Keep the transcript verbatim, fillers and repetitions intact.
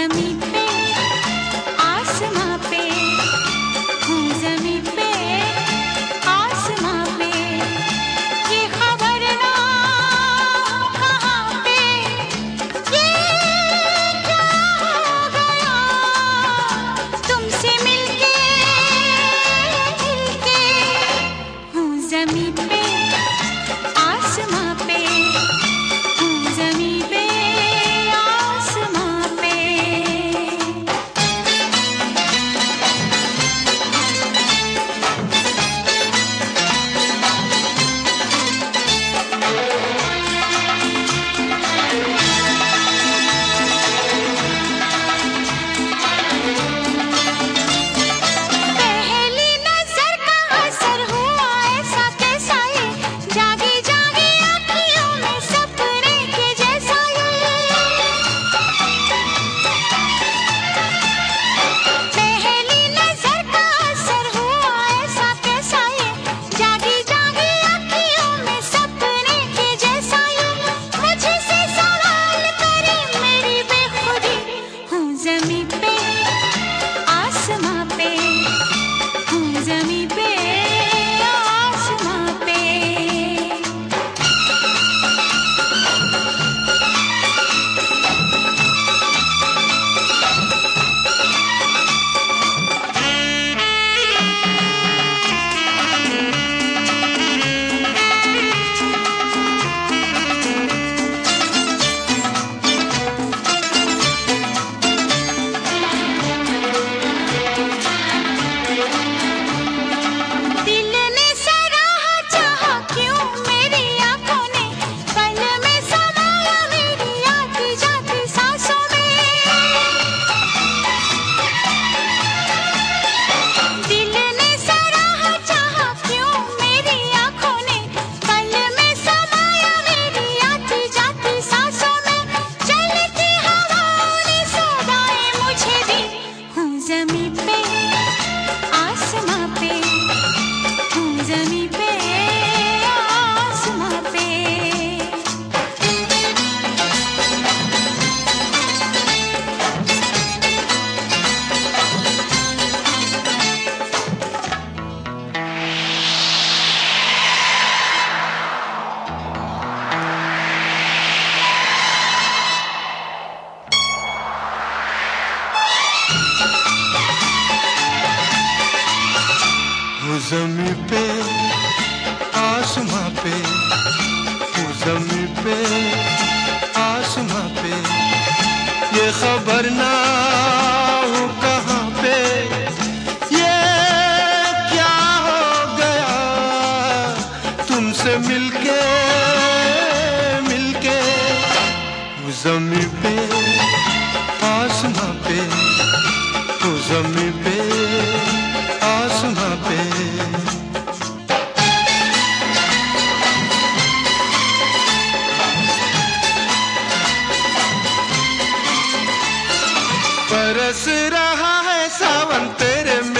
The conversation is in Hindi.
जमीन पे आसमां पे, हूँ जमीन पे आसमां पे, ये खबर ना कहाँ पे, ये क्या हो गया तुमसे मिलके मिलके, हूँ जमीन पे आसमां पे, हूँ जमीन पे आसमां पे। पहली नजर का असर हुआ ऐसा कैसा ये, जागी जागी आँखियों में सपने के जैसा ये। पहली नजर का असर हुआ ऐसा कैसा ये, जागी जागी आँखियों में सपने के जैसा ये। मुझसे सवाल करे मेरी बेखुदी, हूँ जमीन पे आसमां पे, हूँ जमीन पे आसमां पे। दिल ने सराहा चाहा क्यों मेरी आँखों ने, पल में समाया मेरी आती जाती सांसों में। दिल ने सराहा चाहा क्यों मेरी आँखों ने, पल में समाया मेरी आती जाती सांसों में। चलती हवाओं ने सौगाएं मुझे दी, हूँ जमीन पे आसमां पे, हूँ जमीन पे आसमां पे। वो ज़मीं पे आसमां पे, वो ज़मीं पे आसमां पे, ये खबर ना हो कहाँ पे, ये क्या हो गया तुमसे मिलके मिलके। वो ज़मीं पे आसमां पे, वो ज़मीं पे आसमां पे। बरस रहा है सावन तेरे